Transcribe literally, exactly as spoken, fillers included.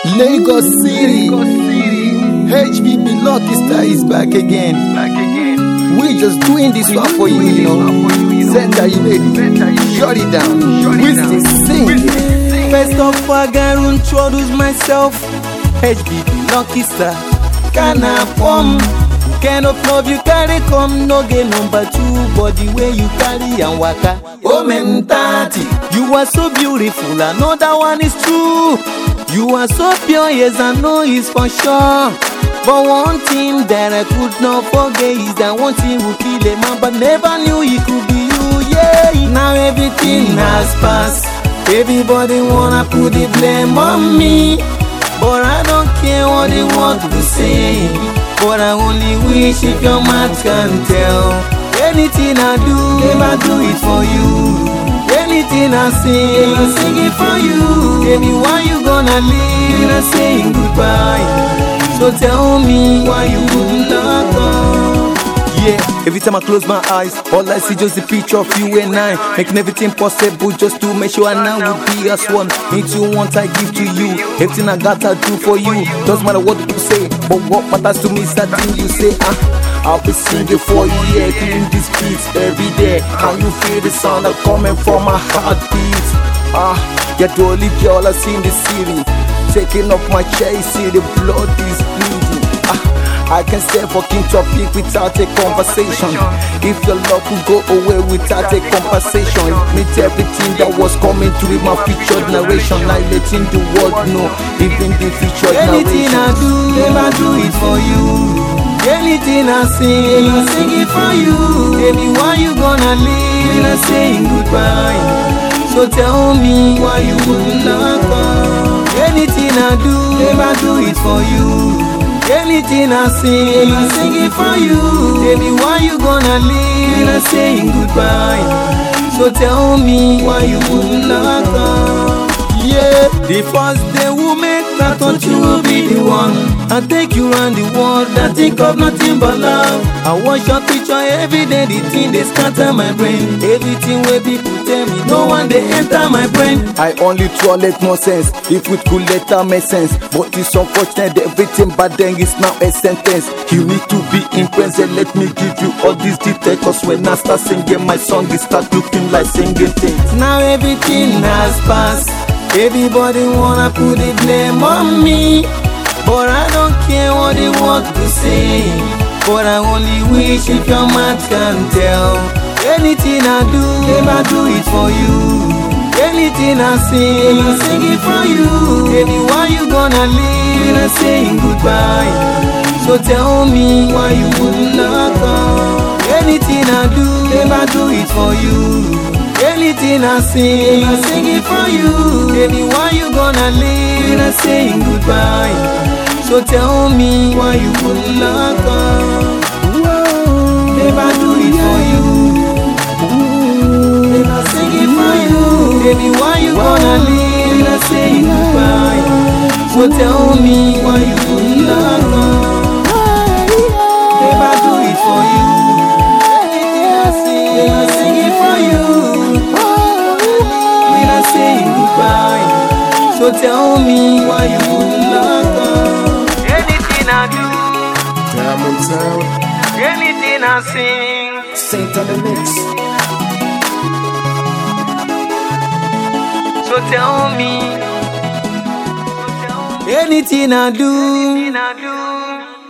Lagos City, H B B Lucky Star is back again. We just doing this one for you, you know. Center, you ready? Shut it down. We still sing. First of all, I gotta introduce myself. H B B Lucky Star, Kana Pom. Kind of love you carry come, no get number two. Body where you carry and waka. Oh mentati, you are so beautiful, another one is true. You are so pure, yes I know it's for sure. But one thing that I could not forget is that one thing would kill a man, but never knew it could be you, yeah. Now everything has passed. Everybody wanna put the blame on me, but I don't care what they want to say. But I only wish if your mouth can tell. Anything I do, I do it for you. Anything I sing, I sing it for you. Tell me why you gonna leave, and I'm saying goodbye. So tell me why you wouldn't let go. Yeah, every time I close my eyes, all I see just a picture of you and I, making everything possible just to make sure I now would be as one. Into what I give to you, everything I got I do for you. Doesn't matter what people say, but what matters to me is that thing you say. Ah, I'll be singing for you, yeah, killing these beats every day. Can you feel the sound that coming from my heartbeat? Ah, you're the only girl I see in the city. Taking off my chest, see the blood is bleeding. Ah, I can say fucking topic without a conversation. If your love could go away without a conversation, it means everything that was coming through my featured narration. I letting the world know, even the featured narration. Anything I do, I do it for you. Anything I sing, I sing it for you. Tell me why you gonna leave, and I'm saying goodbye. So tell me why you wouldn't let go. Anything I do, I do it for you. Anything I sing, I sing it for you. Tell me why you gonna leave, and I'm saying goodbye. So tell me why you wouldn't let go. Yeah, the first day we met, I thought you would be the one. I take you around the world, I think of nothing but love. I watch your picture every day, the thing they scatter my brain. Everything where people tell me, no one they enter my brain. I only toilet no sense, if it could later make sense. But it's unfortunate everything but then it's now a sentence. You need to be impressed and let me give you all these details. Cause when I start singing my song, it start looking like singing things. Now everything has passed. Everybody wanna put the blame on me, but I don't care what they want to say. But I only wish if your mouth can tell. Anything I do, I do it for you. Anything I sing, I sing it for you. Tell me why you gonna leave, and I'm saying goodbye. So tell me why you wouldn't let go. Anything I do, I do it for you. Anything I sing, I sing it for you. Tell me why you gonna leave, and I'm saying goodbye. So tell me why you wouldn't let go. If I do it for you, if I sing it for you. Tell me why you gonna leave, and I'm saying goodbye. So tell me why you wouldn't let go. If I do it for you, anything I sing, I sing it for you. Saying goodbye. So tell me why you wouldn't let go. Anything I do, Diamond Sound, anything I sing, Saint on the mix. So tell me. Anything I do, anything I do.